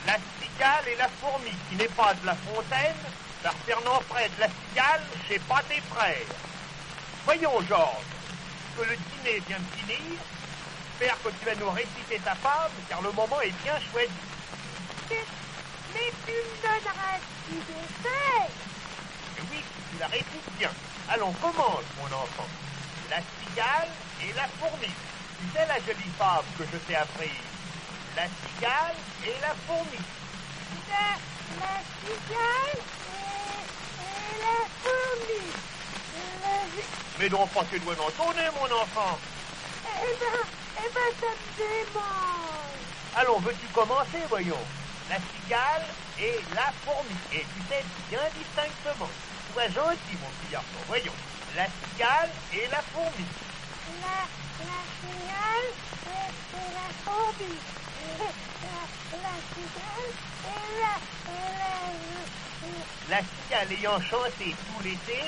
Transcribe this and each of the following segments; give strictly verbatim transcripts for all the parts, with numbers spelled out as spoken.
La cigale et la fourmi, qui n'est pas de la fontaine, car Fernand près de la cigale, chez pas tes frères. Voyons, Georges, que le dîner vient de finir. J'espère que tu vas nous réciter ta fable, car le moment est bien choisi. Mais, mais tu me donneras du dessert. Oui, tu la récites bien. Allons, commence, mon enfant. La cigale et la fourmi. Tu sais la jolie fable que je t'ai apprise. La cigale et la fourmi. La, la cigale et, et la fourmi. La... Mais non, pas tes doigts dans ton nez, mon enfant. Eh ben, eh ben, ça me démange. Allons, veux-tu commencer, voyons? La cigale et la fourmi. Et tu sais bien distinctement. Sois gentil, mon petit garçon. Voyons. La cigale et la fourmi. La, la cigale et, et la fourmi. La, la cigale et la... Et la, la cigale ayant chanté tout l'été.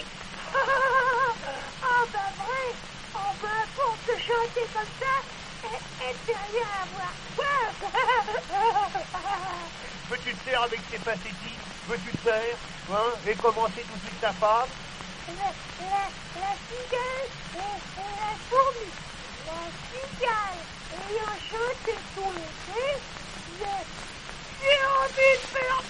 Ah, ben vrai. Oh, ben, pour te chanter comme ça, et, et de rien avoir soif. Veux-tu te taire avec tes pathétiques? Veux-tu te taire, hein, et commencer tout de suite ta fable? La, la, la cigale et, et la fourmi. La cigale ayant chanté tout l'été, j'ai, j'ai envie de faire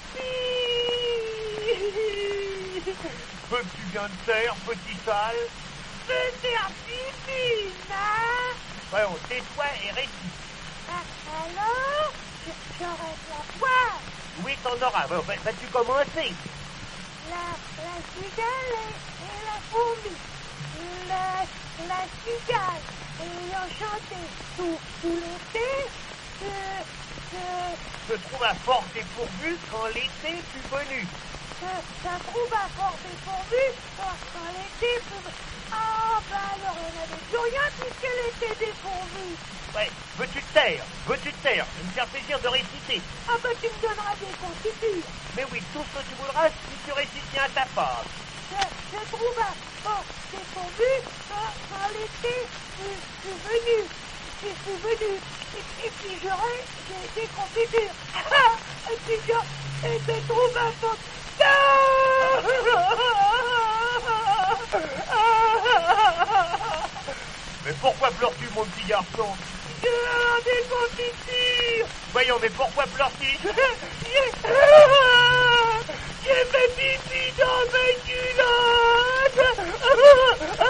pipi. Veux-tu bien te taire, petit sale? Je vais faire pipi, hein? Voyons, tais-toi et récite. Ah, alors, j'aurai de la poire. Oui, t'en auras. Va, vas-tu commencer? La, la cigale et, et la fourmi. La, la cigale ayant chanté tout, tout l'été, se, se, se trouve à fort dépourvu quand l'été fut venu. Se, se trouve à fort dépourvu quand, quand l'été fut venu. Ah, ben alors il n'y avait plus rien puisque l'été dépourvu. Ouais, veux-tu te taire? Veux-tu te taire? Je me faire plaisir de réciter. Ah, ben tu me donneras des confitures. Mais oui, tout ce que tu voudras si tu récites bien ta fable. Se, se trouve à fort dépourvu quand, quand l'été fut, fut venu. Fut, fut venu. Et, et puis j'aurais des, des confitures. Et puis je et se trouve à fort. Mais pourquoi pleures-tu, mon petit garçon? Je veux des confitures. Voyons, mais pourquoi pleures-tu? J'ai fait pipi dans mes culottes.